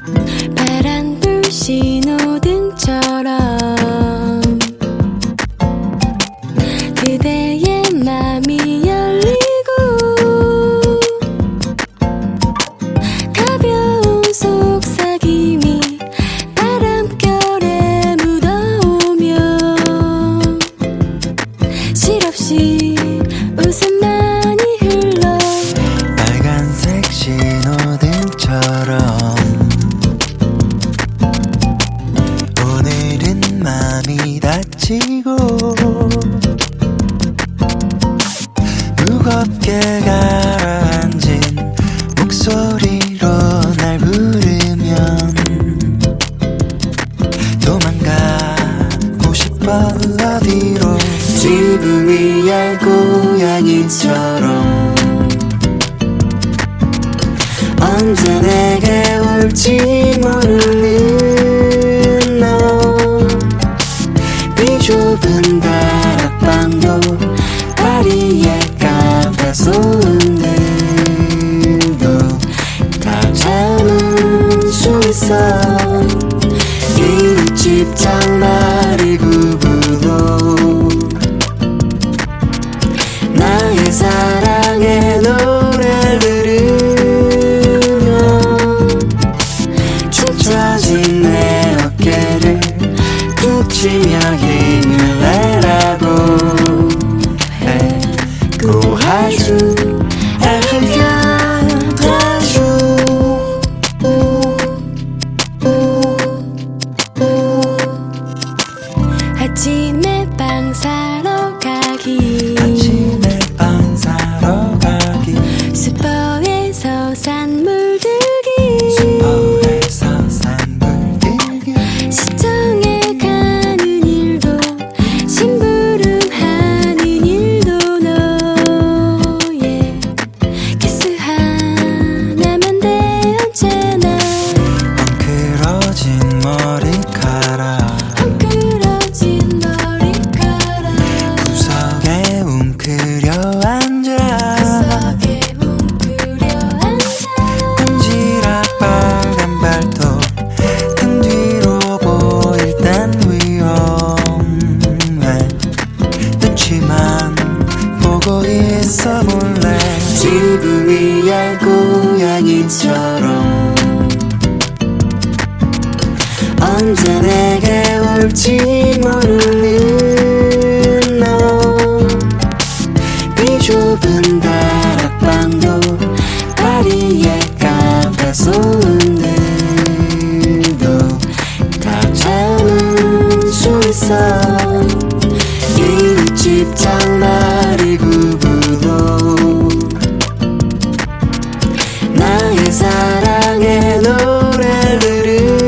파란불 신호등처럼 그대의 맘이 열리고 가벼운 속삭임이 바람결에 묻어오면 실없이 웃음만이 흘러 빨간색 신호등처럼 오늘은 맘이 다치고 무겁게 가라앉은 목소리로 날 부르면 도망가고 싶어 어디로 지붕 위에 고양이처럼 언제 내게 올지 모르는 너 비좁은 다락방도 다리에 카페 소음들도 다 참을 수 있어 이웃집 장마리 부부도 나의 사랑의 노래를 젖은 내 어깨를 툭 치며 힘을 내라고 해 고하주 아침에 빵 사러 가기 슈퍼에서 산 물 들기 시청에 가는 일도 심부름하는 일도 너의 키스 하나면 돼 언제나 엉클어진 머리카락 구석에 웅크려 앉아 끈지락 빨간 발톱 등 뒤로 보일 땐 위험해 눈치만 보고 있어 볼래 지붕 위에 고양이처럼 언제 내게 올지 모르는 너 비좁은 다락방도 다리에 카페 소음들도 다 참을 수 있어 이웃집 장마리 부부도 나의 사랑의 노래를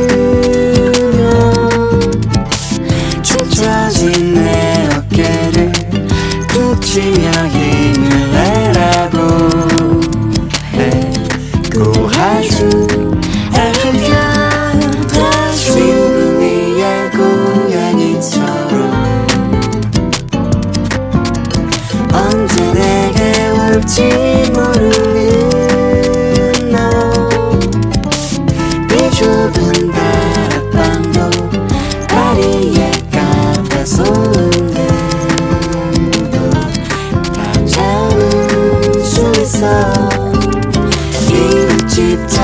젖은 내 어깨를 툭 치며 힘을 내라고 해 고하주 지붕 위에 고양이처럼 언제 내게 올지 모르는 너 비좁은 다락방도 다리에 카페 소음들도 다 참을 수 있어 이웃집